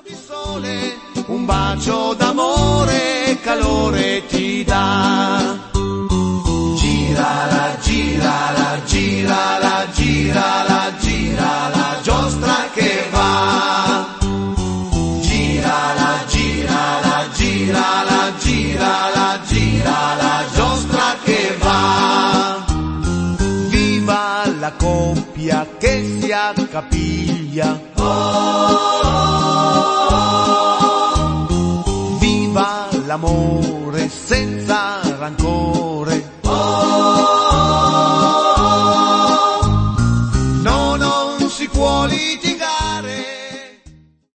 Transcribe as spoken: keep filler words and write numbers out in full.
di sole, un bacio d'amore, calore ti dà. Girala, girala, girala, girala, gira la giostra che va. Girala, girala, girala, girala, gira la giostra che va. Viva la coppia che si accapiglia. Oh, oh, oh. Viva l'amore senza rancore.